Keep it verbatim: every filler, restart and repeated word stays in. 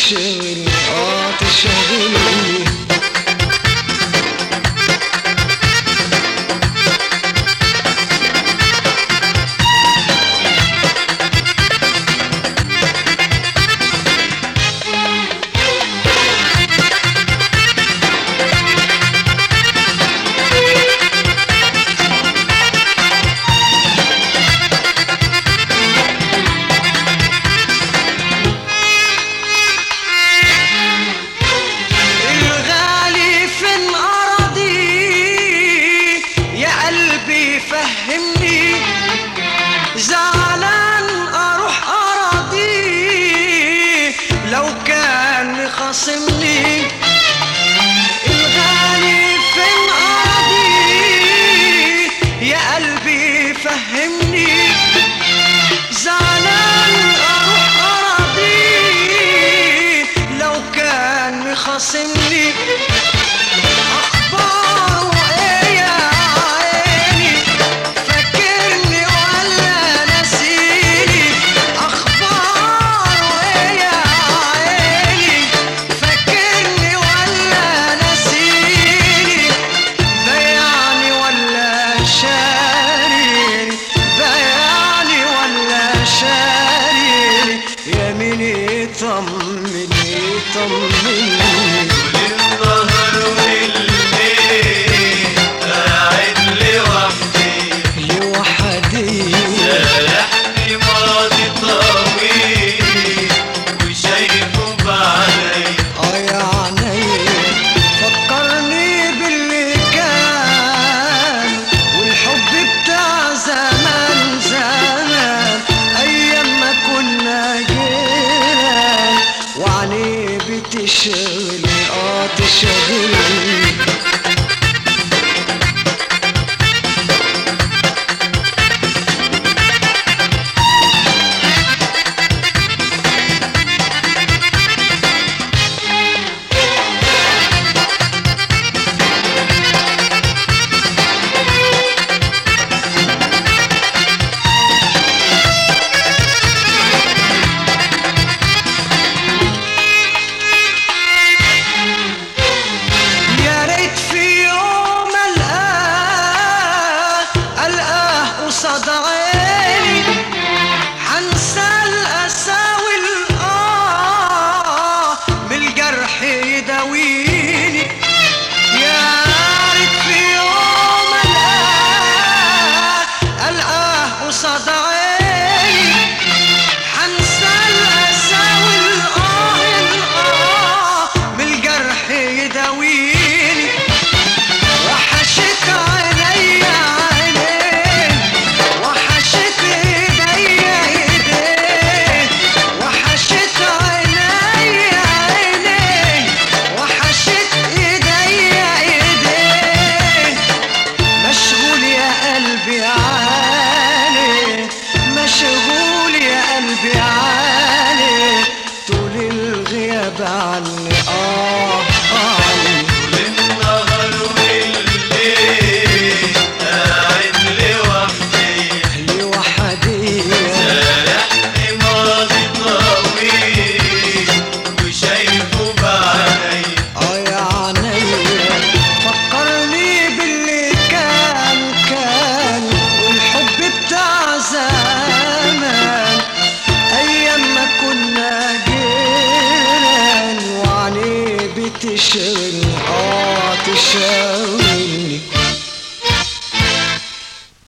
بتشغل اه تشغلني. فهمني زعلان اروح اراضيه لو كان خاصمني. الغالي فين اراضيه يا قلبي فهمني زعلان اروح اراضيه لو كان خاصمني. طمني طمني وللظهر والليل قاعد لوحدي لوحدي سارحني ماضي طويل وشايفه بعيني اه يا عيني فكرني باللي كان والحب بتاع زمان زمان ايام ما كنا جيران وعني بتشغلني اه تشغلني. قصاد عيني حنسى الأسى والآه بالجرح يداويني. يا ريت في يوم ألقاه ألقاه قصاد عيني حنسى الأسى والآه الآه بالجرح يداويني. وحشت عينيا مشغول يا قلبي عالي طول الغياب عني اه عني. طول النهار والليل قاعد لوحدي لوحدي سارحني ماضي طويل وشايفه بعيني اه يا عيني فكرني باللي كان كان والحب بتاع زمان ايام ما كنا جيران وعني بتشغل اه تشغل